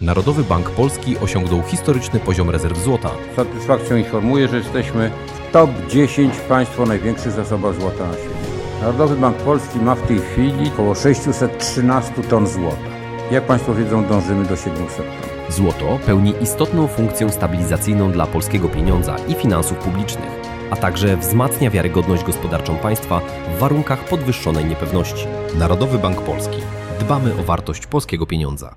Narodowy Bank Polski osiągnął historyczny poziom rezerw złota. Z satysfakcją informuję, że jesteśmy w top 10 państw o największych zasobach złota na świecie. Narodowy Bank Polski ma w tej chwili około 613 ton złota. Jak Państwo wiedzą, dążymy do 700 ton. Złoto pełni istotną funkcję stabilizacyjną dla polskiego pieniądza i finansów publicznych, a także wzmacnia wiarygodność gospodarczą państwa w warunkach podwyższonej niepewności. Narodowy Bank Polski. Dbamy o wartość polskiego pieniądza.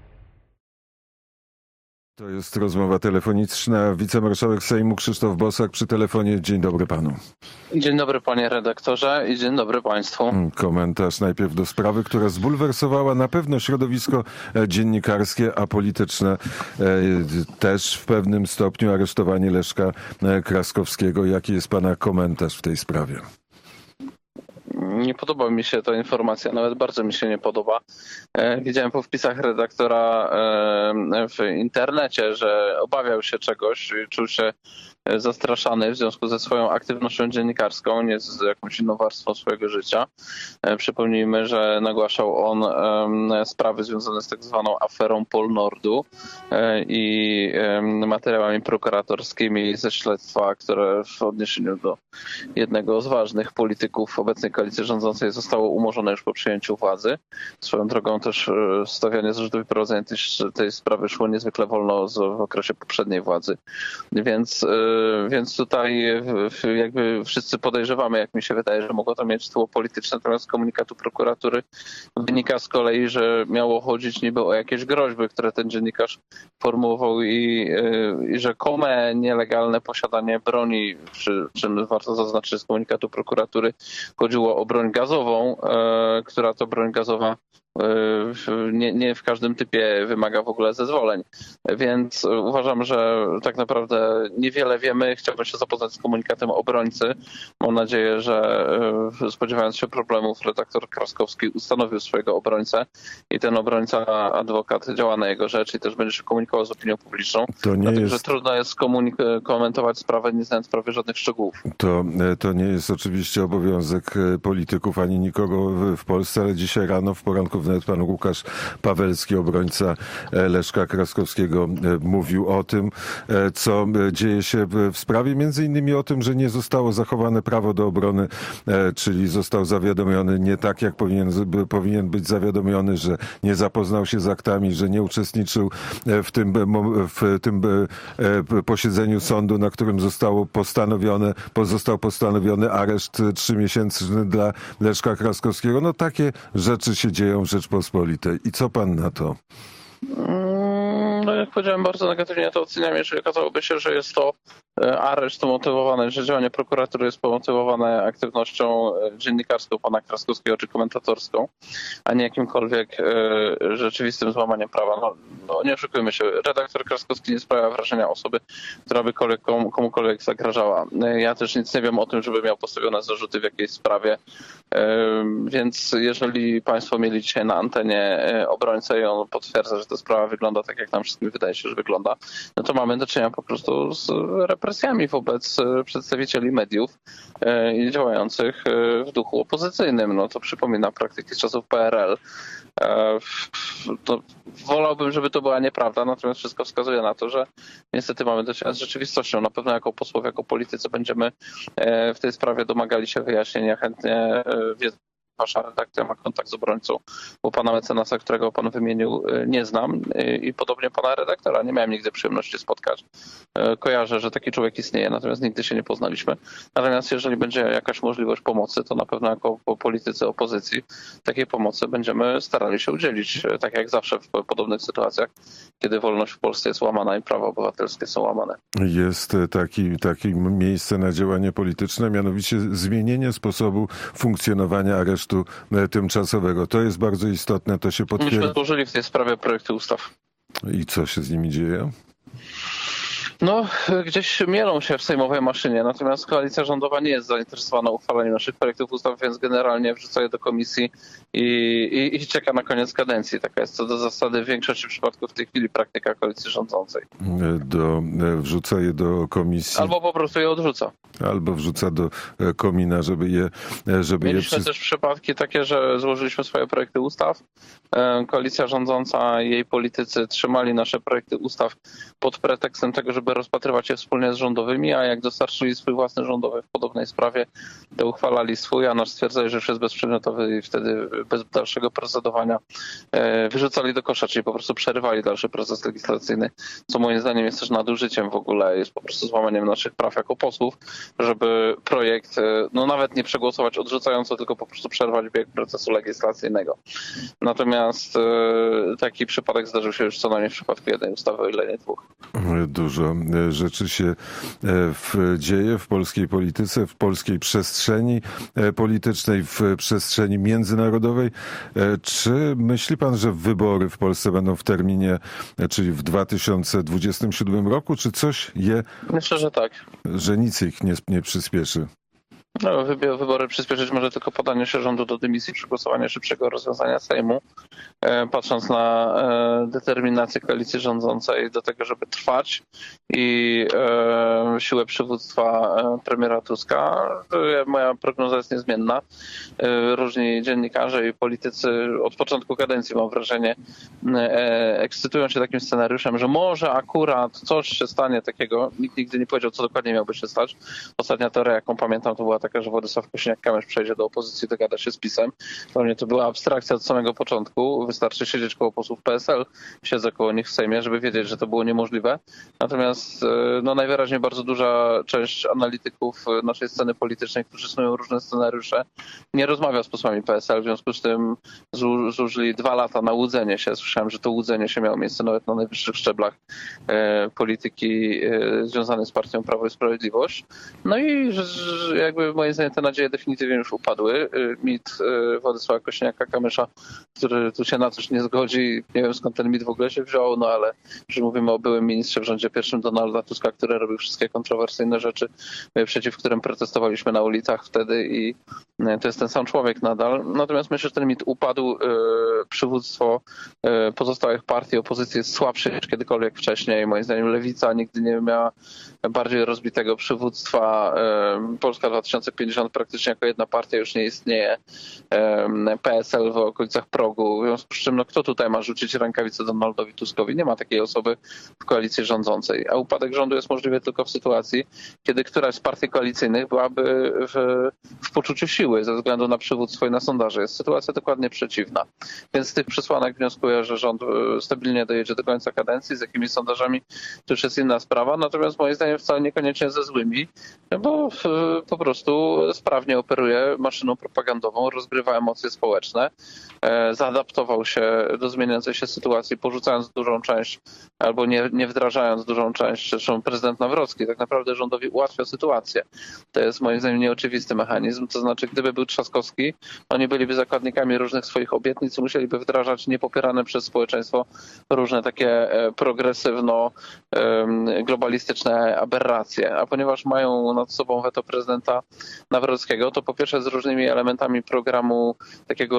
To jest rozmowa telefoniczna. Wicemarszałek Sejmu Krzysztof Bosak przy telefonie. Dzień dobry panu. Dzień dobry panie redaktorze i dzień dobry państwu. Komentarz najpierw do sprawy, która zbulwersowała na pewno środowisko dziennikarskie, a polityczne też w pewnym stopniu aresztowanie Leszka Kraskowskiego. Jaki jest pana komentarz w tej sprawie? Nie podoba mi się ta informacja, nawet bardzo mi się nie podoba. Widziałem po wpisach redaktora w internecie, że obawiał się czegoś, czuł się zastraszany w związku ze swoją aktywnością dziennikarską, nie z jakąś inną warstwą swojego życia. Przypomnijmy, że nagłaszał on sprawy związane z tak zwaną aferą Polnordu i materiałami prokuratorskimi ze śledztwa, które w odniesieniu do jednego z ważnych polityków obecnej koalicji rządzącej zostało umorzone już po przejęciu władzy. Swoją drogą też stawianie zarzutu wyprowadzenia tej sprawy szło niezwykle wolno w okresie poprzedniej władzy. Więc tutaj jakby wszyscy podejrzewamy, jak mi się wydaje, że mogło to mieć tło polityczne, natomiast z komunikatu prokuratury wynika z kolei, że miało chodzić niby o jakieś groźby, które ten dziennikarz formułował i rzekome nielegalne posiadanie broni, przy czym warto zaznaczyć z komunikatu prokuratury chodziło o broń gazową, która to broń gazowa nie w każdym typie wymaga w ogóle zezwoleń. Więc uważam, że tak naprawdę niewiele wiemy. Chciałbym się zapoznać z komunikatem obrońcy. Mam nadzieję, że spodziewając się problemów, redaktor Kraskowski ustanowił swojego obrońcę i ten obrońca, adwokat działa na jego rzecz i też będzie się komunikował z opinią publiczną. Dlatego, że trudno jest komentować sprawę, nie znając prawie żadnych szczegółów. To nie jest oczywiście obowiązek polityków ani nikogo w Polsce, ale dzisiaj rano w poranku wnet pan Łukasz Pawelski, obrońca Leszka Kraskowskiego, mówił o tym, co dzieje się w sprawie, między innymi o tym, że nie zostało zachowane prawo do obrony, czyli został zawiadomiony nie tak, jak powinien być zawiadomiony, że nie zapoznał się z aktami, że nie uczestniczył w tym posiedzeniu sądu, na którym został postanowiony areszt 3-miesięczny dla Leszka Kraskowskiego. No takie rzeczy się dzieją w Rzeczpospolitej. I co pan na to? No jak powiedziałem, bardzo negatywnie to oceniam, jeżeli okazałoby się, że jest to areszt motywowany, że działanie prokuratury jest motywowane aktywnością dziennikarską pana Kraskowskiego czy komentatorską, a nie jakimkolwiek rzeczywistym złamaniem prawa. No nie oszukujmy się, redaktor Kraskowski nie sprawia wrażenia osoby, która by komukolwiek zagrażała. Ja też nic nie wiem o tym, żeby miał postawione zarzuty w jakiejś sprawie, więc jeżeli państwo mieli dzisiaj na antenie obrońcę i on potwierdza, że ta sprawa wygląda tak, jak nam wszystkim wydaje się, że wygląda, no to mamy do czynienia po prostu z represjami wobec przedstawicieli mediów i działających w duchu opozycyjnym. No to przypomina praktyki z czasów PRL. To wolałbym, żeby to była nieprawda, natomiast wszystko wskazuje na to, że niestety mamy do czynienia z rzeczywistością. Na pewno jako posłowie, jako politycy będziemy w tej sprawie domagali się wyjaśnienia. Chętnie wiedzę, wasza redakcja ma kontakt z obrońcą, bo pana mecenasa, którego pan wymienił, nie znam i podobnie pana redaktora. Nie miałem nigdy przyjemności spotkać. Kojarzę, że taki człowiek istnieje, natomiast nigdy się nie poznaliśmy. Natomiast jeżeli będzie jakaś możliwość pomocy, to na pewno jako politycy opozycji takiej pomocy będziemy starali się udzielić, tak jak zawsze w podobnych sytuacjach, kiedy wolność w Polsce jest łamana i prawa obywatelskie są łamane. Jest takie miejsce na działanie polityczne, mianowicie zmienienie sposobu funkcjonowania aresztu tymczasowego. To jest bardzo istotne, to się potwierdza. Myśmy złożyli w tej sprawie projekty ustaw. I co się z nimi dzieje? No, gdzieś mielą się w sejmowej maszynie, natomiast koalicja rządowa nie jest zainteresowana uchwalaniem naszych projektów ustaw, więc generalnie wrzuca je do komisji i czeka na koniec kadencji. Taka jest co do zasady w większości przypadków w tej chwili praktyka koalicji rządzącej. Wrzuca je do komisji. Albo po prostu je odrzuca. Albo wrzuca do komina, Mieliśmy też przypadki takie, że złożyliśmy swoje projekty ustaw. Koalicja rządząca i jej politycy trzymali nasze projekty ustaw pod pretekstem tego, żeby rozpatrywać je wspólnie z rządowymi, a jak dostarczyli swój własny rządowy w podobnej sprawie, to uchwalali swój, a nasz stwierdzali, że już jest bezprzedmiotowy i wtedy bez dalszego procedowania wyrzucali do kosza, czyli po prostu przerywali dalszy proces legislacyjny, co moim zdaniem jest też nadużyciem w ogóle, jest po prostu złamaniem naszych praw jako posłów, żeby projekt, no nawet nie przegłosować odrzucająco, tylko po prostu przerwać bieg procesu legislacyjnego. Natomiast taki przypadek zdarzył się już co najmniej w przypadku jednej ustawy, o ile nie dwóch. Dużo rzeczy się dzieje w polskiej polityce, w polskiej przestrzeni politycznej, w przestrzeni międzynarodowej. Czy myśli pan, że wybory w Polsce będą w terminie, czyli w 2027 roku, czy coś Myślę, że tak. Że nic ich nie przyspieszy? No, wybory przyspieszyć może tylko podanie się rządu do dymisji, przegłosowanie szybszego rozwiązania Sejmu, patrząc na determinację koalicji rządzącej do tego, żeby trwać i siłę przywództwa premiera Tuska. Moja prognoza jest niezmienna. Różni dziennikarze i politycy od początku kadencji, mam wrażenie, ekscytują się takim scenariuszem, że może akurat coś się stanie takiego. Nikt nigdy nie powiedział, co dokładnie miałby się stać. Ostatnia teoria, jaką pamiętam, to była taka, że Władysław Kosiniak-Kamysz przejdzie do opozycji, dogada się z PiS-em. Dla mnie to była abstrakcja od samego początku. Wystarczy siedzieć koło posłów PSL, siedzę koło nich w Sejmie, żeby wiedzieć, że to było niemożliwe. Natomiast no, najwyraźniej bardzo duża część analityków naszej sceny politycznej, którzy snują różne scenariusze, nie rozmawia z posłami PSL, w związku z tym zużyli 2 lata na łudzenie się. Słyszałem, że to łudzenie się miało miejsce nawet na najwyższych szczeblach polityki związanej z partią Prawo i Sprawiedliwość. No i jakby moim zdaniem te nadzieje definitywnie już upadły. Mit Władysława Kosiniaka-Kamysza, który tu się na coś nie zgodzi, nie wiem skąd ten mit w ogóle się wziął, no ale że mówimy o byłym ministrze w rządzie pierwszym Donalda Tuska, który robił wszystkie kontrowersyjne rzeczy, przeciw którym protestowaliśmy na ulicach wtedy i to jest ten sam człowiek nadal. Natomiast myślę, że ten mit upadł. Przywództwo pozostałych partii opozycji jest słabsze niż kiedykolwiek wcześniej. Moim zdaniem Lewica nigdy nie miała bardziej rozbitego przywództwa. Polska 2050 praktycznie jako jedna partia już nie istnieje. PSL w okolicach progu. W związku z czym, no kto tutaj ma rzucić rękawicę Donaldowi Tuskowi? Nie ma takiej osoby w koalicji rządzącej. A upadek rządu jest możliwy tylko w sytuacji, kiedy któraś z partii koalicyjnych byłaby w poczuciu siły ze względu na przywództwo i na sondaże. Jest sytuacja dokładnie przeciwna. Więc z tych przesłanek wnioskuję, że rząd stabilnie dojedzie do końca kadencji. Z jakimi sondażami to już jest inna sprawa. Natomiast moim zdaniem wcale niekoniecznie ze złymi, bo po prostu sprawnie operuje maszyną propagandową, rozgrywa emocje społeczne, zaadaptował się do zmieniającej się sytuacji, porzucając dużą część albo nie wdrażając dużą część, zresztą prezydent Nawrocki tak naprawdę rządowi ułatwia sytuację. To jest moim zdaniem nieoczywisty mechanizm, to znaczy gdyby był Trzaskowski, oni byliby zakładnikami różnych swoich obietnic i musieliby wdrażać niepopierane przez społeczeństwo różne takie progresywno-globalistyczne aberracje. A ponieważ mają nad sobą weto prezydenta Nawrockiego, to po pierwsze z różnymi elementami programu takiego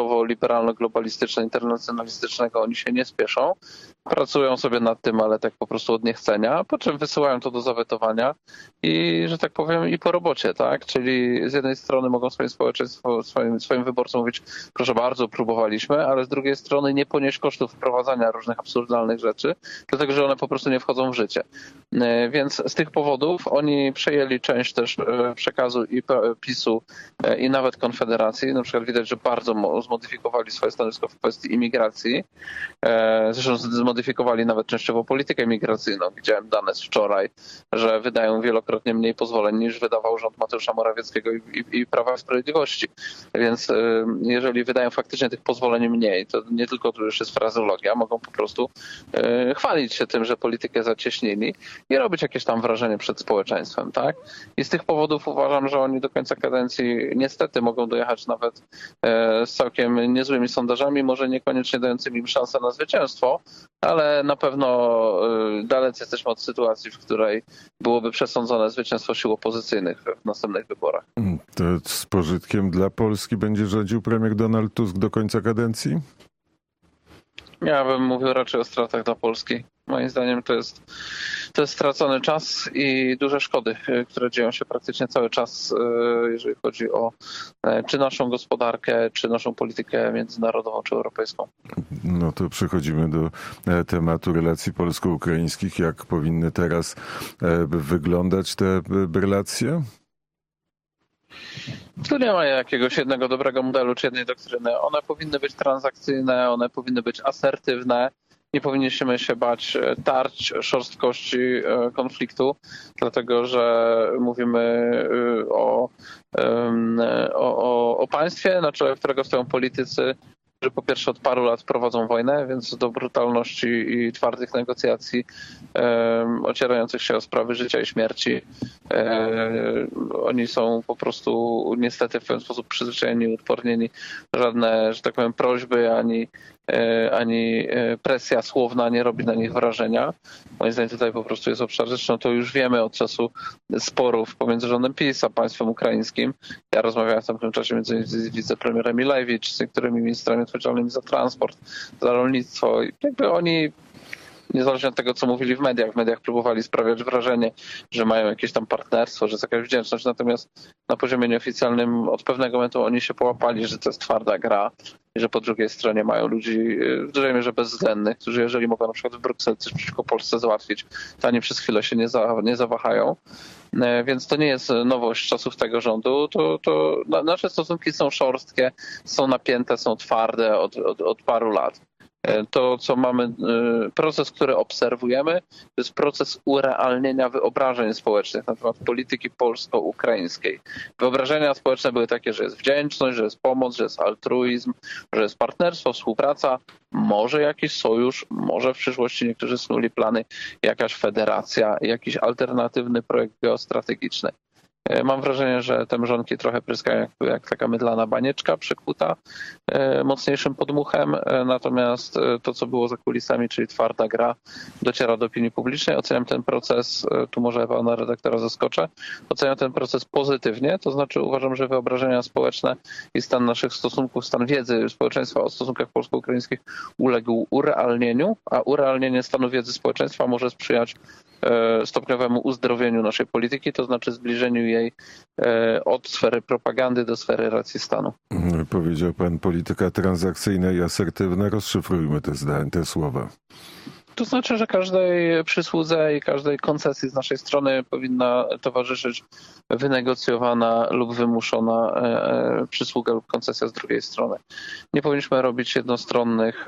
lewicowo-liberalno-globalistyczno-internacjonalistycznego oni się nie spieszą. Pracują sobie nad tym, ale tak po prostu od niechcenia, po czym wysyłają to do zawetowania i, że tak powiem, i po robocie, tak? Czyli z jednej strony mogą swoim społeczeństwu, swoim wyborcom mówić, proszę bardzo, próbowaliśmy, ale z drugiej strony nie ponieść kosztów wprowadzania różnych absurdalnych rzeczy, dlatego że one po prostu nie wchodzą w życie. Więc z tych powodów oni przejęli część też przekazu i PiS-u i nawet Konfederacji. Na przykład widać, że bardzo zmodyfikowali swoje stanowisko w kwestii imigracji. Zresztą zmodyfikowali nawet częściowo politykę migracyjną. Widziałem dane z wczoraj, że wydają wielokrotnie mniej pozwoleń niż wydawał rząd Mateusza Morawieckiego i Prawa i Sprawiedliwości. Więc jeżeli wydają faktycznie tych pozwoleń mniej, to nie tylko tu już jest frazeologia, mogą po prostu chwalić się tym, że politykę zacieśnili i robić jakieś tam wrażenie przed społeczeństwem, tak? I z tych powodów uważam, że oni do końca kadencji niestety mogą dojechać nawet z całkiem niezłymi sondażami, może niekoniecznie dającymi im szansę na zwycięstwo, ale na pewno dalece jesteśmy od sytuacji, w której byłoby przesądzone zwycięstwo sił opozycyjnych w następnych wyborach. To z pożytkiem dla Polski będzie rządził premier Donald Tusk do końca kadencji? Ja bym mówił raczej o stratach dla Polski. Moim zdaniem to jest stracony czas i duże szkody, które dzieją się praktycznie cały czas, jeżeli chodzi o czy naszą gospodarkę, czy naszą politykę międzynarodową, czy europejską. No to przechodzimy do tematu relacji polsko-ukraińskich. Jak powinny teraz wyglądać te relacje? Tu nie ma jakiegoś jednego dobrego modelu czy jednej doktryny. One powinny być transakcyjne, one powinny być asertywne. Nie powinniśmy się bać tarć, szorstkości konfliktu, dlatego że mówimy o państwie, na czele którego stoją politycy, którzy po pierwsze od paru lat prowadzą wojnę, więc do brutalności i twardych negocjacji ocierających się o sprawy życia i śmierci. Oni są po prostu niestety w pewien sposób przyzwyczajeni, uodpornieni. Żadne, że tak powiem, prośby ani presja słowna nie robi na nich wrażenia. Moim zdaniem tutaj po prostu jest obszar, zresztą to już wiemy od czasu sporów pomiędzy rządem PiS a państwem ukraińskim. Ja rozmawiałem w tamtym czasie między innymi z wicepremierem Milewicz, z niektórymi ministrami odpowiedzialnymi za transport, za rolnictwo. I jakby oni, niezależnie od tego, co mówili w mediach próbowali sprawiać wrażenie, że mają jakieś tam partnerstwo, że jest jakaś wdzięczność, natomiast na poziomie nieoficjalnym od pewnego momentu oni się połapali, że to jest twarda gra i że po drugiej stronie mają ludzi w dużej mierze bezwzględnych, którzy jeżeli mogą na przykład w Brukseli coś przeciwko Polsce załatwić, to ani przez chwilę się nie zawahają. Więc to nie jest nowość czasów tego rządu. To nasze stosunki są szorstkie, są napięte, są twarde od paru lat. To, co mamy, proces, który obserwujemy, to jest proces urealnienia wyobrażeń społecznych na temat polityki polsko-ukraińskiej. Wyobrażenia społeczne były takie, że jest wdzięczność, że jest pomoc, że jest altruizm, że jest partnerstwo, współpraca, może jakiś sojusz, może w przyszłości niektórzy snuli plany, jakaś federacja, jakiś alternatywny projekt geostrategiczny. Mam wrażenie, że te mrzonki trochę pryskają jak taka mydlana banieczka przykuta mocniejszym podmuchem, natomiast to, co było za kulisami, czyli twarda gra, dociera do opinii publicznej. Oceniam ten proces, tu może pana redaktora zaskoczę, oceniam ten proces pozytywnie, to znaczy uważam, że wyobrażenia społeczne i stan naszych stosunków, stan wiedzy społeczeństwa o stosunkach polsko-ukraińskich uległ urealnieniu, a urealnienie stanu wiedzy społeczeństwa może sprzyjać stopniowemu uzdrowieniu naszej polityki, to znaczy zbliżeniu jej od sfery propagandy do sfery racji stanu. Powiedział pan polityka transakcyjna i asertywna. Rozszyfrujmy te słowa. To znaczy, że każdej przysłudze i każdej koncesji z naszej strony powinna towarzyszyć wynegocjowana lub wymuszona przysługa lub koncesja z drugiej strony. Nie powinniśmy robić jednostronnych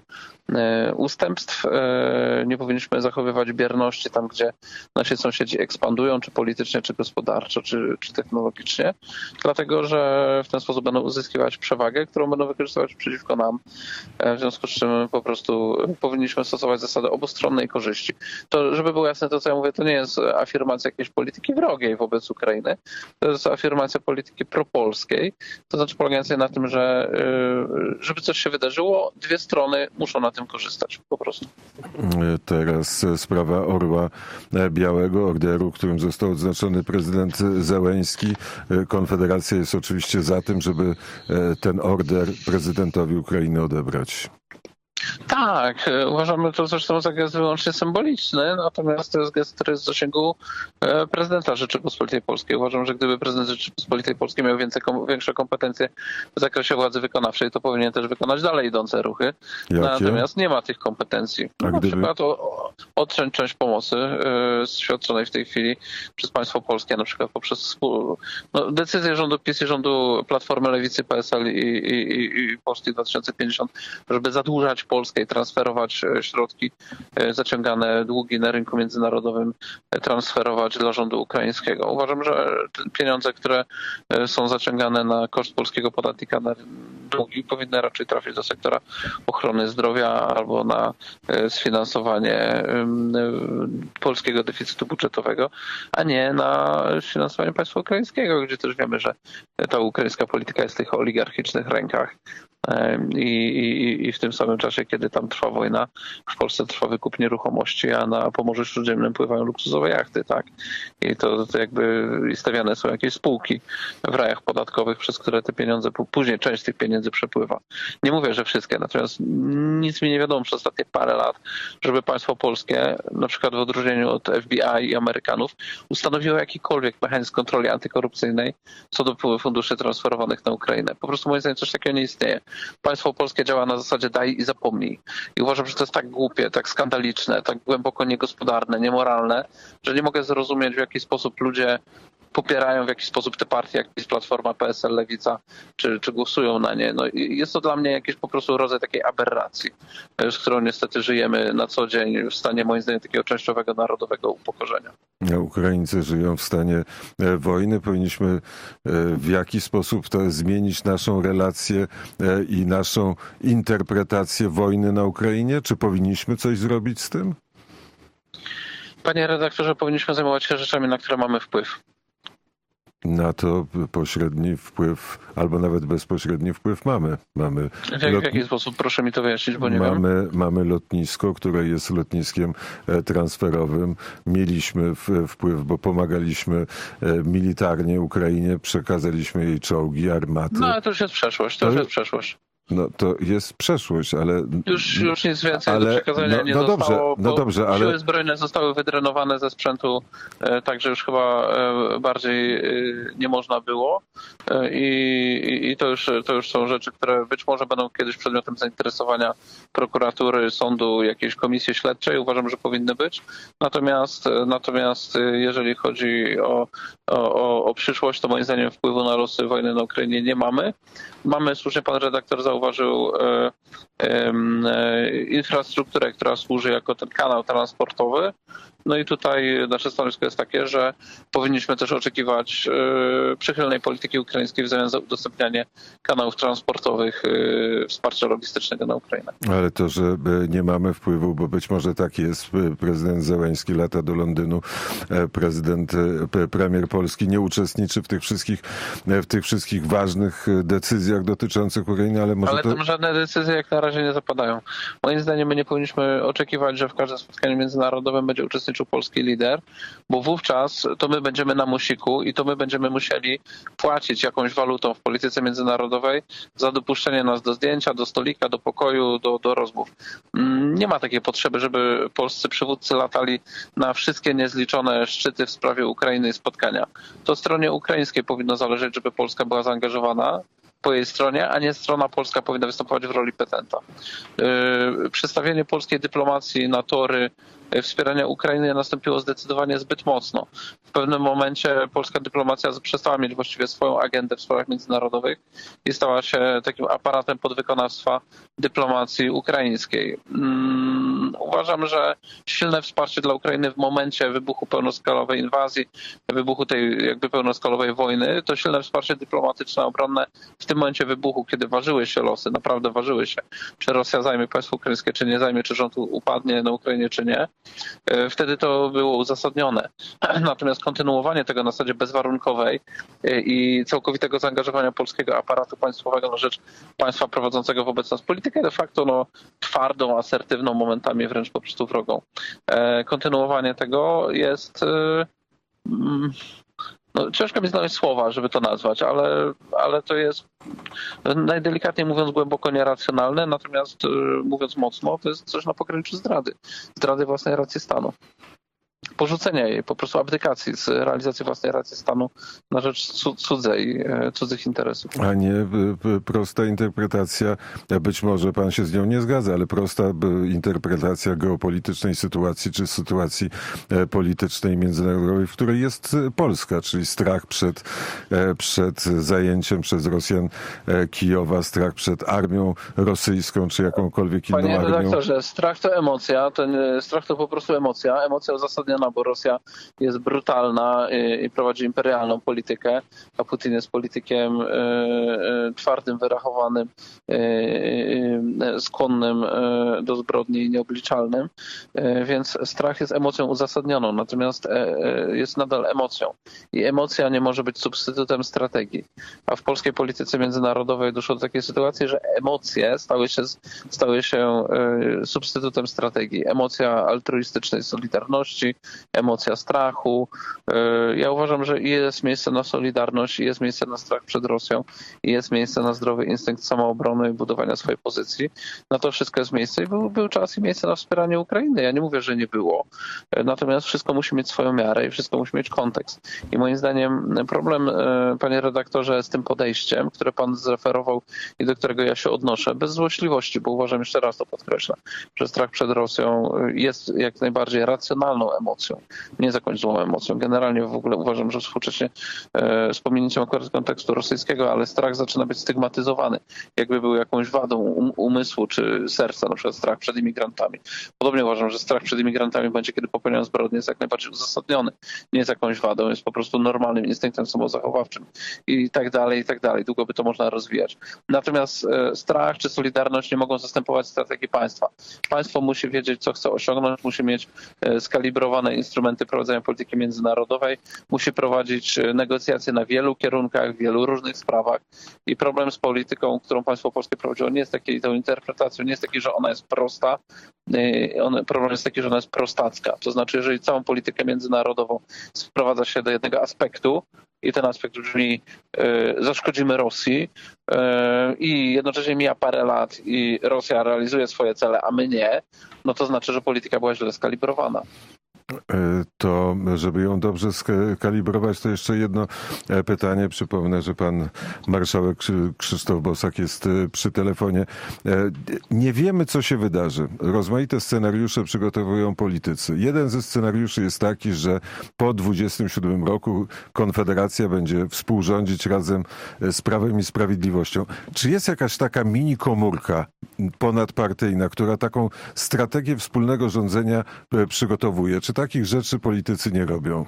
ustępstw, nie powinniśmy zachowywać bierności tam, gdzie nasi sąsiedzi ekspandują, czy politycznie, czy gospodarczo, czy technologicznie, dlatego że w ten sposób będą uzyskiwać przewagę, którą będą wykorzystywać przeciwko nam, w związku z czym po prostu powinniśmy stosować zasady obustronnej korzyści. To, żeby było jasne, to co ja mówię, to nie jest afirmacja jakiejś polityki wrogiej wobec Ukrainy, to jest afirmacja polityki propolskiej, to znaczy polegającej na tym, że żeby coś się wydarzyło, dwie strony muszą na tym korzystać po prostu. Teraz sprawa Orła Białego, orderu, którym został odznaczony prezydent Zełenski. Konfederacja jest oczywiście za tym, żeby ten order prezydentowi Ukrainy odebrać. Tak, uważamy to zresztą za gest wyłącznie symboliczny, natomiast to jest gest, który jest w zasięgu prezydenta Rzeczypospolitej Polskiej. Uważam, że gdyby prezydent Rzeczypospolitej Polskiej miał większe kompetencje w zakresie władzy wykonawczej, to powinien też wykonać dalej idące ruchy. Jakie? Natomiast nie ma tych kompetencji. Na przykład odciąć część pomocy świadczonej w tej chwili przez państwo polskie, na przykład poprzez decyzję rządu PiS i rządu Platformy Lewicy, PSL i Polski 2050, żeby zadłużać Polskę i transferować środki, zaciągane długi na rynku międzynarodowym, transferować dla rządu ukraińskiego. Uważam, że pieniądze, które są zaciągane na koszt polskiego podatnika na długi, powinny raczej trafić do sektora ochrony zdrowia albo na sfinansowanie polskiego deficytu budżetowego, a nie na finansowanie państwa ukraińskiego, gdzie też wiemy, że ta ukraińska polityka jest w tych oligarchicznych rękach. I w tym samym czasie, kiedy tam trwa wojna, w Polsce trwa wykup nieruchomości, a na Pomorzu Śródziemnym pływają luksusowe jachty, tak? I to jakby stawiane są jakieś spółki w rajach podatkowych, przez które te pieniądze, później część tych pieniędzy przepływa. Nie mówię, że wszystkie, natomiast nic mi nie wiadomo przez ostatnie parę lat, żeby państwo polskie, na przykład w odróżnieniu od FBI i Amerykanów, ustanowiło jakikolwiek mechanizm kontroli antykorupcyjnej co do funduszy transferowanych na Ukrainę. Po prostu moim zdaniem coś takiego nie istnieje. Państwo polskie działa na zasadzie daj i zapomnij. I uważam, że to jest tak głupie, tak skandaliczne, tak głęboko niegospodarne, niemoralne, że nie mogę zrozumieć, w jaki sposób ludzie popierają w jakiś sposób te partie, jak jest Platforma, PSL, Lewica, czy głosują na nie. No, jest to dla mnie jakiś po prostu rodzaj takiej aberracji, z którą niestety żyjemy na co dzień w stanie, moim zdaniem, takiego częściowego narodowego upokorzenia. Ukraińcy żyją w stanie wojny. Powinniśmy w jaki sposób to zmienić naszą relację i naszą interpretację wojny na Ukrainie? Czy powinniśmy coś zrobić z tym? Panie redaktorze, powinniśmy zajmować się rzeczami, na które mamy wpływ. Na to pośredni wpływ, albo nawet bezpośredni wpływ mamy. W jaki sposób? Proszę mi to wyjaśnić, bo nie wiem. Mamy lotnisko, które jest lotniskiem transferowym. Mieliśmy wpływ, bo pomagaliśmy militarnie Ukrainie, przekazaliśmy jej czołgi, armaty. No ale to już jest przeszłość, to już jest przeszłość. No to jest przeszłość, ale... Już nic więcej do przekazania nie zostało. Dobrze, ale... Siły zbrojne zostały wydrenowane ze sprzętu, także już chyba bardziej nie można było. I to już są rzeczy, które być może będą kiedyś przedmiotem zainteresowania prokuratury, sądu, jakiejś komisji śledczej. Uważam, że powinny być. Natomiast jeżeli chodzi o przyszłość, to moim zdaniem wpływu na losy wojny na Ukrainie nie mamy. Mamy, słusznie pan redaktor zauważył, infrastrukturę, która służy jako ten kanał transportowy. No i tutaj nasze stanowisko jest takie, że powinniśmy też oczekiwać przychylnej polityki ukraińskiej w zamian za udostępnianie kanałów transportowych, wsparcia logistycznego na Ukrainę. Ale to, że nie mamy wpływu, bo być może tak jest, prezydent Zełenski lata do Londynu, premier Polski nie uczestniczy w tych wszystkich ważnych decyzjach dotyczących Ukrainy, ale może tam żadne decyzje jak na razie nie zapadają. Moim zdaniem my nie powinniśmy oczekiwać, że w każdym spotkaniu międzynarodowym będzie uczestniczył polski lider, bo wówczas to my będziemy na musiku i to my będziemy musieli płacić jakąś walutą w polityce międzynarodowej za dopuszczenie nas do zdjęcia, do stolika, do pokoju, do rozmów. Nie ma takiej potrzeby, żeby polscy przywódcy latali na wszystkie niezliczone szczyty w sprawie Ukrainy i spotkania. To stronie ukraińskiej powinno zależeć, żeby Polska była zaangażowana po jej stronie, a nie strona polska powinna występować w roli petenta. Przestawienie polskiej dyplomacji na tory wspierania Ukrainy nastąpiło zdecydowanie zbyt mocno. W pewnym momencie polska dyplomacja przestała mieć właściwie swoją agendę w sprawach międzynarodowych i stała się takim aparatem podwykonawstwa dyplomacji ukraińskiej. Uważam, że silne wsparcie dla Ukrainy w momencie wybuchu pełnoskalowej inwazji, wybuchu tej jakby pełnoskalowej wojny, to silne wsparcie dyplomatyczne, obronne w tym momencie wybuchu, kiedy ważyły się losy, naprawdę ważyły się, czy Rosja zajmie państwo ukraińskie, czy nie zajmie, czy rząd upadnie na Ukrainie, czy nie. Wtedy to było uzasadnione. Natomiast kontynuowanie tego na zasadzie bezwarunkowej i całkowitego zaangażowania polskiego aparatu państwowego na rzecz państwa prowadzącego wobec nas politykę de facto twardą, asertywną, momentami wręcz po prostu wrogą. Kontynuowanie tego jest... ciężko mi znaleźć słowa, żeby to nazwać, ale to jest najdelikatniej mówiąc głęboko nieracjonalne, natomiast mówiąc mocno, to jest coś na pograniczu zdrady własnej racji stanu. Porzucenia jej, po prostu abdykacji z realizacji własnej racji stanu na rzecz cudzych interesów. A nie prosta interpretacja, być może pan się z nią nie zgadza, ale prosta interpretacja geopolitycznej sytuacji, czy sytuacji politycznej międzynarodowej, w której jest Polska, czyli strach przed zajęciem przez Rosjan Kijowa, strach przed armią rosyjską, czy jakąkolwiek inną armią. Panie redaktorze, strach to emocja, ten strach to po prostu emocja uzasadniona niebezpieczna, bo Rosja jest brutalna i prowadzi imperialną politykę, a Putin jest politykiem twardym, wyrachowanym, skłonnym do zbrodni i nieobliczalnym, więc strach jest emocją uzasadnioną, natomiast jest nadal emocją i emocja nie może być substytutem strategii, a w polskiej polityce międzynarodowej doszło do takiej sytuacji, że emocje stały się substytutem strategii. Emocja altruistycznej solidarności, emocja strachu. Ja uważam, że jest miejsce na solidarność, jest miejsce na strach przed Rosją, jest miejsce na zdrowy instynkt samoobrony i budowania swojej pozycji. Na to wszystko jest miejsce i był czas i miejsce na wspieranie Ukrainy. Ja nie mówię, że nie było. Natomiast wszystko musi mieć swoją miarę i wszystko musi mieć kontekst. I moim zdaniem problem, panie redaktorze, z tym podejściem, które pan zreferował i do którego ja się odnoszę, bez złośliwości, bo uważam, jeszcze raz to podkreślę, że strach przed Rosją jest jak najbardziej racjonalną emocją, nie jest jakąś złą emocją. Generalnie w ogóle uważam, że współcześnie z pominięciem akurat kontekstu rosyjskiego, ale strach zaczyna być stygmatyzowany, jakby był jakąś wadą umysłu czy serca, na przykład strach przed imigrantami. Podobnie uważam, że strach przed imigrantami będzie, kiedy popełniają zbrodnie, jest jak najbardziej uzasadniony. Nie jest jakąś wadą, jest po prostu normalnym instynktem samozachowawczym i tak dalej, i tak dalej. Długo by to można rozwijać. Natomiast strach czy solidarność nie mogą zastępować strategii państwa. Państwo musi wiedzieć, co chce osiągnąć, musi mieć skalibrowane instrumenty prowadzenia polityki międzynarodowej, musi prowadzić negocjacje na wielu kierunkach, w wielu różnych sprawach i problem z polityką, którą państwo polskie prowadziło, nie jest taki, tą interpretacją nie jest taki, że ona jest prosta. Problem jest taki, że ona jest prostacka. To znaczy, jeżeli całą politykę międzynarodową sprowadza się do jednego aspektu i ten aspekt brzmi zaszkodzimy Rosji i jednocześnie mija parę lat i Rosja realizuje swoje cele, a my nie, no to znaczy, że polityka była źle skalibrowana. To, żeby ją dobrze skalibrować, to jeszcze jedno pytanie. Przypomnę, że pan marszałek Krzysztof Bosak jest przy telefonie. Nie wiemy, co się wydarzy. Rozmaite scenariusze przygotowują politycy. Jeden ze scenariuszy jest taki, że po 27 roku Konfederacja będzie współrządzić razem z Prawem i Sprawiedliwością. Czy jest jakaś taka mini komórka ponadpartyjna, która taką strategię wspólnego rządzenia przygotowuje? Czy takich rzeczy politycy nie robią?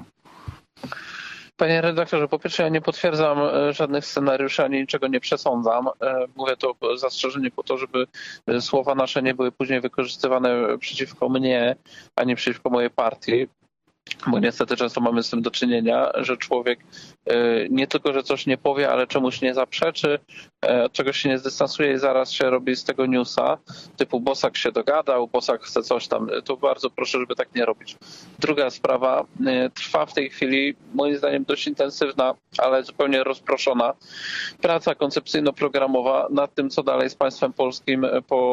Panie redaktorze, po pierwsze ja nie potwierdzam żadnych scenariuszy, ani niczego nie przesądzam. Mówię to zastrzeżenie po to, żeby słowa nasze nie były później wykorzystywane przeciwko mnie, ani przeciwko mojej partii. Bo niestety często mamy z tym do czynienia, że człowiek nie tylko, że coś nie powie, ale czemuś nie zaprzeczy, od czegoś się nie zdystansuje i zaraz się robi z tego newsa, typu Bosak się dogadał, Bosak chce coś tam. To bardzo proszę, żeby tak nie robić. Druga sprawa, trwa w tej chwili moim zdaniem dość intensywna, ale zupełnie rozproszona praca koncepcyjno-programowa nad tym, co dalej z państwem polskim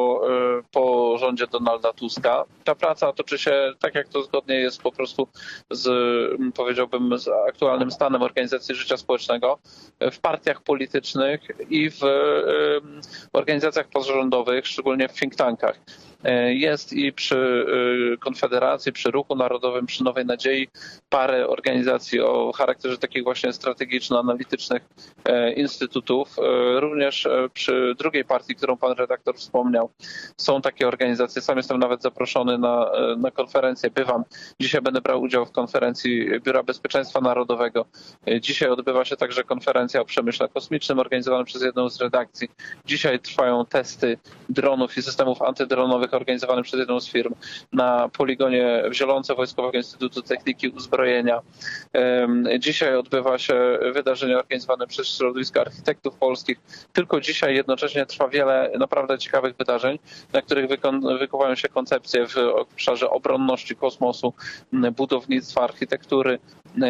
po rządzie Donalda Tuska. Ta praca toczy się tak, jak to zgodnie jest po prostu powiedziałbym, z aktualnym stanem organizacji życia społecznego w partiach politycznych i w organizacjach pozarządowych, szczególnie w think tankach. Jest i przy Konfederacji, przy Ruchu Narodowym, przy Nowej Nadziei parę organizacji o charakterze takich właśnie strategiczno-analitycznych instytutów. Również przy drugiej partii, którą pan redaktor wspomniał, są takie organizacje. Sam jestem nawet zaproszony na konferencję. Bywam. Dzisiaj będę brał udział w konferencji Biura Bezpieczeństwa Narodowego. Dzisiaj odbywa się także konferencja o przemyśle kosmicznym organizowana przez jedną z redakcji. Dzisiaj trwają testy dronów i systemów antydronowych organizowanym przez jedną z firm na poligonie w Zielonce Wojskowego Instytutu Techniki i Uzbrojenia. Dzisiaj odbywa się wydarzenie organizowane przez środowisko architektów polskich. Tylko dzisiaj jednocześnie trwa wiele naprawdę ciekawych wydarzeń, na których wykuwają się koncepcje w obszarze obronności, kosmosu, budownictwa, architektury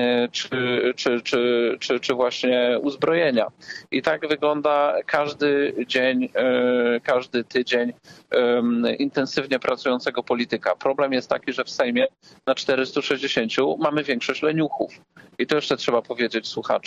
czy właśnie uzbrojenia. I tak wygląda każdy dzień, każdy tydzień intensywnie pracującego polityka. Problem jest taki, że w Sejmie na 460 mamy większość leniuchów. I to jeszcze trzeba powiedzieć słuchaczom.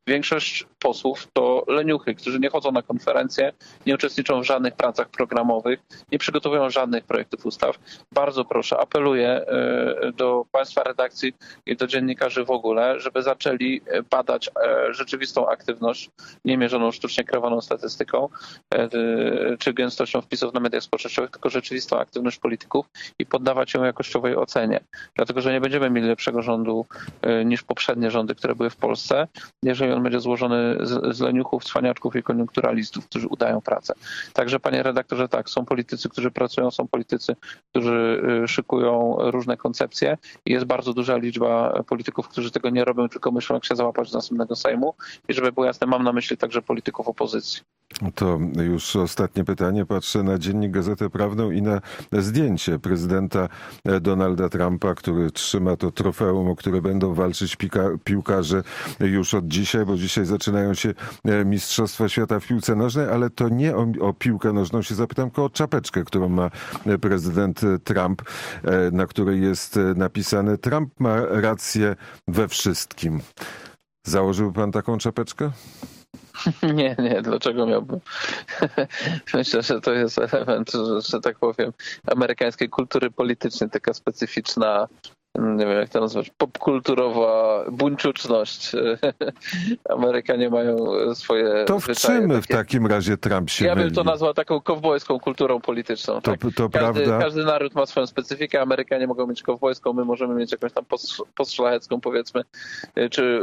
Większość posłów to leniuchy, którzy nie chodzą na konferencje, nie uczestniczą w żadnych pracach programowych, nie przygotowują żadnych projektów ustaw. Bardzo proszę, apeluję do Państwa redakcji i do dziennikarzy w ogóle, żeby zaczęli badać rzeczywistą aktywność, nie mierzoną sztucznie kreowaną statystyką czy gęstością wpisów na mediach społecznościowych, tylko rzeczywistą aktywność polityków i poddawać ją jakościowej ocenie. Dlatego, że nie będziemy mieli lepszego rządu niż poprzednie rządy, które były w Polsce, jeżeli on będzie złożony z leniuchów, cwaniaczków i koniunkturalistów, którzy udają pracę. Także, panie redaktorze, tak, są politycy, którzy pracują, są politycy, którzy szykują różne koncepcje i jest bardzo duża liczba polityków, którzy tego nie robią, tylko myślą, jak się załapać do następnego Sejmu. I żeby było jasne, mam na myśli także polityków opozycji. To już ostatnie pytanie. Patrzę na Dziennik Gazetę Prawną i na zdjęcie prezydenta Donalda Trumpa, który trzyma to trofeum, o które będą walczyć piłkarze już od dzisiaj, bo dzisiaj zaczynają się Mistrzostwa Świata w piłce nożnej, ale to nie o piłkę nożną się zapytam, tylko o czapeczkę, którą ma prezydent Trump, na której jest napisane: Trump ma rację we wszystkim. Założyłby pan taką czapeczkę? Nie, dlaczego miałbym? Myślę, że to jest element, że tak powiem, amerykańskiej kultury politycznej, taka specyficzna, nie wiem jak to nazwać, popkulturowa buńczuczność. Amerykanie mają swoje to w czym takie... w takim razie Trump się Ja bym myli? to nazwał taką kowbojską kulturą polityczną. To, tak? to prawda. Każdy naród ma swoją specyfikę. Amerykanie mogą mieć kowbojską, my możemy mieć jakąś tam postszlachecką, powiedzmy, czy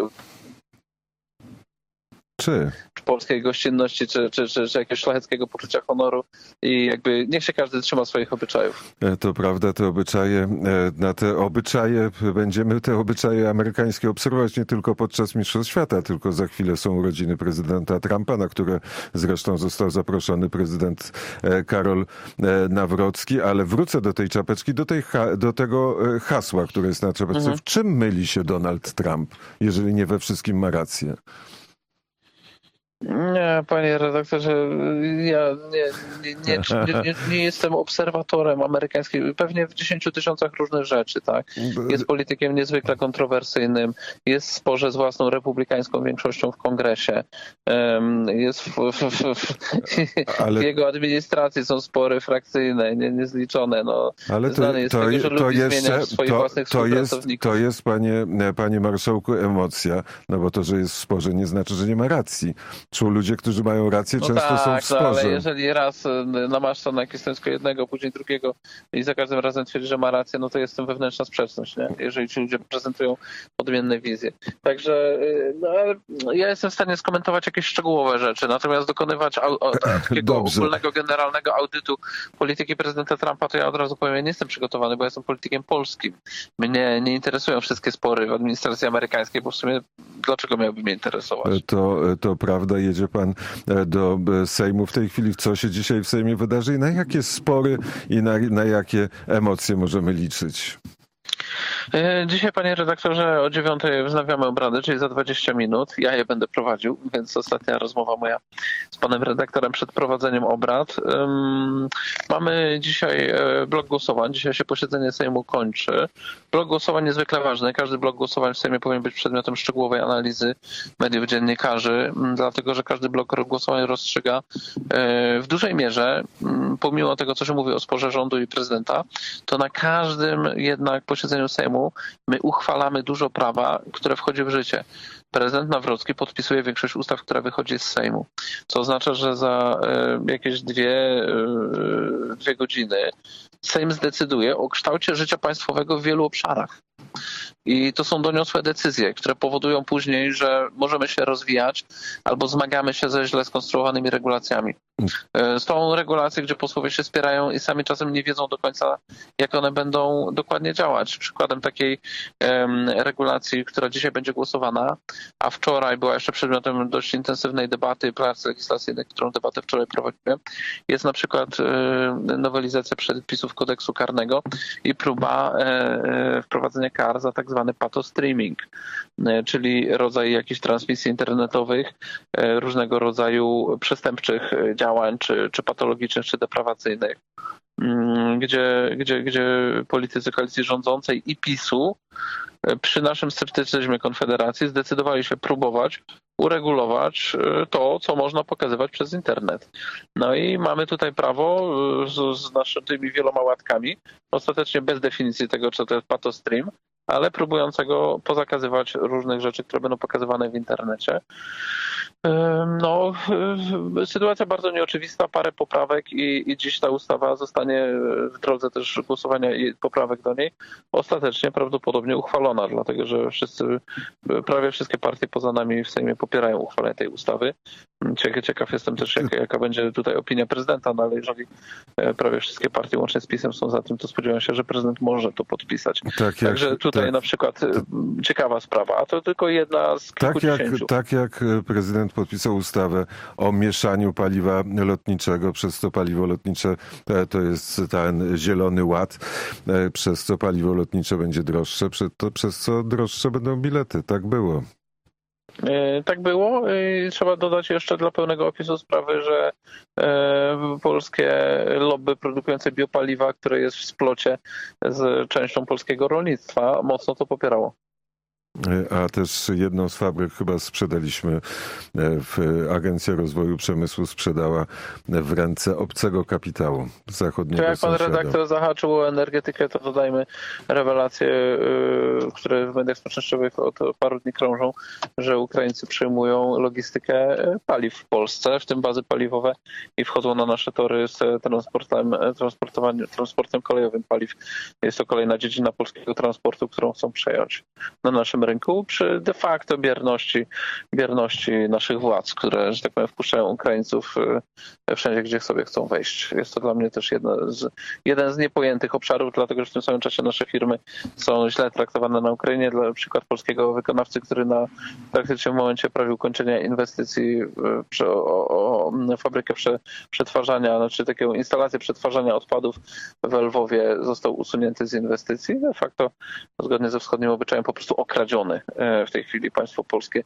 polskiej gościnności, czy jakiegoś szlacheckiego poczucia honoru i jakby niech się każdy trzyma swoich obyczajów. To prawda, te obyczaje, na te obyczaje będziemy te obyczaje amerykańskie obserwować nie tylko podczas Mistrzostw Świata, tylko za chwilę są urodziny prezydenta Trumpa, na które zresztą został zaproszony prezydent Karol Nawrocki, ale wrócę do tej czapeczki, do tego hasła, które jest na czapeczce. W czym myli się Donald Trump, jeżeli nie we wszystkim ma rację? Nie, panie redaktorze, ja nie jestem obserwatorem amerykańskiej, pewnie w 10 000 różnych rzeczy, tak? Jest politykiem niezwykle kontrowersyjnym, jest w sporze z własną republikańską większością w kongresie, jest w jego administracji są spory frakcyjne, niezliczone. No, ale znany jest tego, że lubi zmieniać swoich własnych współpracowników. To jest, panie marszałku, emocja, no bo to, że jest w sporze, nie znaczy, że nie ma racji. Ludzie, którzy mają rację, często są w sporze. Ale jeżeli raz namaszcza na jakieś stanowisko jednego, później drugiego i za każdym razem twierdzi, że ma rację, no to jest w tym wewnętrzna sprzeczność, nie? Jeżeli ci ludzie prezentują odmienne wizje. Także ja jestem w stanie skomentować jakieś szczegółowe rzeczy, natomiast dokonywać takiego ogólnego, generalnego audytu polityki prezydenta Trumpa, to ja od razu powiem, ja nie jestem przygotowany, bo ja jestem politykiem polskim. Mnie nie interesują wszystkie spory w administracji amerykańskiej, bo w sumie dlaczego miałby mnie interesować? To prawda, jedzie pan do Sejmu w tej chwili. Co się dzisiaj w Sejmie wydarzy i na jakie spory i na jakie emocje możemy liczyć? Dzisiaj, panie redaktorze, o 9:00 wznawiamy obrady, czyli za 20 minut. Ja je będę prowadził, więc ostatnia rozmowa moja z panem redaktorem przed prowadzeniem obrad. Mamy dzisiaj blok głosowań. Dzisiaj się posiedzenie Sejmu kończy. Blok głosowań niezwykle ważny. Każdy blok głosowań w Sejmie powinien być przedmiotem szczegółowej analizy mediów, dziennikarzy, dlatego że każdy blok głosowań rozstrzyga w dużej mierze, pomimo tego, co się mówi o sporze rządu i prezydenta, to na każdym jednak posiedzeniu Sejmu my uchwalamy dużo prawa, które wchodzi w życie. Prezydent Nawrocki podpisuje większość ustaw, która wychodzi z Sejmu. Co oznacza, że za jakieś dwie godziny Sejm zdecyduje o kształcie życia państwowego w wielu obszarach. I to są doniosłe decyzje, które powodują później, że możemy się rozwijać albo zmagamy się ze źle skonstruowanymi regulacjami. Są regulacje, gdzie posłowie się spierają i sami czasem nie wiedzą do końca, jak one będą dokładnie działać. Przykładem takiej regulacji, która dzisiaj będzie głosowana, a wczoraj była jeszcze przedmiotem dość intensywnej debaty, prac legislacyjnych, którą debatę wczoraj prowadziłem, jest na przykład nowelizacja przepisów kodeksu karnego i próba wprowadzenia kar za tak zwany patostreaming, czyli rodzaj jakichś transmisji internetowych, różnego rodzaju przestępczych działań, czy patologicznych, czy deprawacyjnych. gdzie politycy koalicji rządzącej i PiS-u przy naszym sceptycyzmie Konfederacji zdecydowali się próbować uregulować to, co można pokazywać przez internet. No i mamy tutaj prawo z naszymi wieloma łatkami, ostatecznie bez definicji tego, co to jest patostream, ale próbującego pozakazywać różnych rzeczy, które będą pokazywane w internecie. No, sytuacja bardzo nieoczywista, parę poprawek i dziś ta ustawa zostanie w drodze też głosowania i poprawek do niej ostatecznie prawdopodobnie uchwalona, dlatego że prawie wszystkie partie poza nami w Sejmie popierają uchwalenie tej ustawy. Ciekaw jestem też, jaka będzie tutaj opinia prezydenta, no ale jeżeli prawie wszystkie partie łącznie z PiS-em są za tym, to spodziewam się, że prezydent może to podpisać. Także tutaj na przykład ciekawa sprawa, a to tylko jedna z kilkudziesięciu. Tak jak prezydent podpisał ustawę o mieszaniu paliwa lotniczego, przez co paliwo lotnicze to jest ten zielony ład, przez co paliwo lotnicze będzie droższe, przez co droższe będą bilety. Tak było. Tak było i trzeba dodać jeszcze dla pełnego opisu sprawy, że polskie lobby produkujące biopaliwa, które jest w splocie z częścią polskiego rolnictwa, mocno to popierało. A też jedną z fabryk chyba sprzedaliśmy, Agencja Rozwoju Przemysłu sprzedała w ręce obcego kapitału zachodniego jak pan redaktor zahaczył o energetykę, to dodajmy rewelacje, które w mediach społecznościowych od paru dni krążą, że Ukraińcy przejmują logistykę paliw w Polsce, w tym bazy paliwowe i wchodzą na nasze tory z transportem kolejowym paliw. Jest to kolejna dziedzina polskiego transportu, którą chcą przejąć na naszym rynku, przy de facto bierności naszych władz, które, że tak powiem, wpuszczają Ukraińców wszędzie, gdzie sobie chcą wejść. Jest to dla mnie też jeden z niepojętych obszarów, dlatego że w tym samym czasie nasze firmy są źle traktowane na Ukrainie. Dla przykład polskiego wykonawcy, który na praktycznie w momencie prawie ukończenia inwestycji o fabrykę przetwarzania, znaczy taką instalację przetwarzania odpadów w Lwowie został usunięty z inwestycji. De facto zgodnie ze wschodnim obyczajem po prostu okradziony. W tej chwili państwo polskie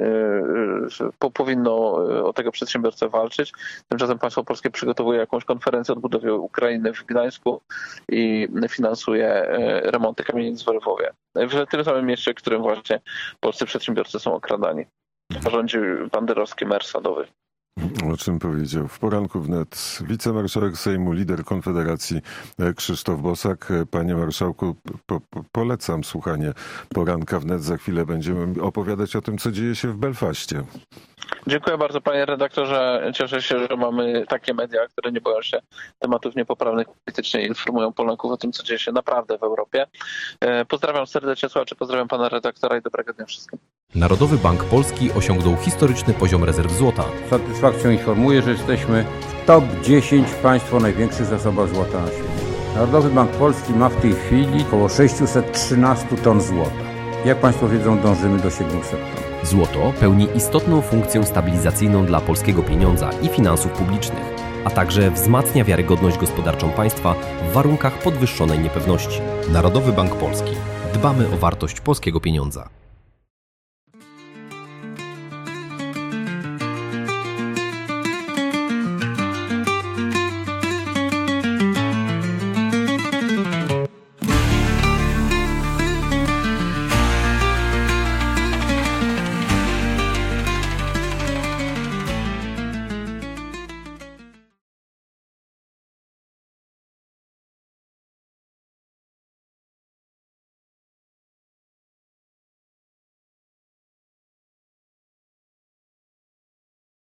powinno o tego przedsiębiorcę walczyć. Tymczasem państwo polskie przygotowuje jakąś konferencję o odbudowie Ukrainy w Gdańsku i finansuje remonty kamienic w Lwowie. W tym samym mieście, w którym właśnie polscy przedsiębiorcy są okradani. Rządzi banderowski mer sadowy. O czym powiedział w Poranku Wnet wicemarszałek Sejmu, lider Konfederacji Krzysztof Bosak. Panie marszałku, polecam słuchanie Poranka Wnet. Za chwilę będziemy opowiadać o tym, co dzieje się w Belfaście. Dziękuję bardzo, panie redaktorze. Cieszę się, że mamy takie media, które nie boją się tematów niepoprawnych politycznie i informują Polaków o tym, co dzieje się naprawdę w Europie. Pozdrawiam serdecznie słuchaczy, pozdrawiam pana redaktora i dobrego dnia wszystkim. Narodowy Bank Polski osiągnął historyczny poziom rezerw złota. Z satysfakcją informuję, że jesteśmy w top 10 państw o największych zasobach złota na świecie. Narodowy Bank Polski ma w tej chwili około 613 ton złota. Jak państwo wiedzą, dążymy do 700 ton. Złoto pełni istotną funkcję stabilizacyjną dla polskiego pieniądza i finansów publicznych, a także wzmacnia wiarygodność gospodarczą państwa w warunkach podwyższonej niepewności. Narodowy Bank Polski. Dbamy o wartość polskiego pieniądza.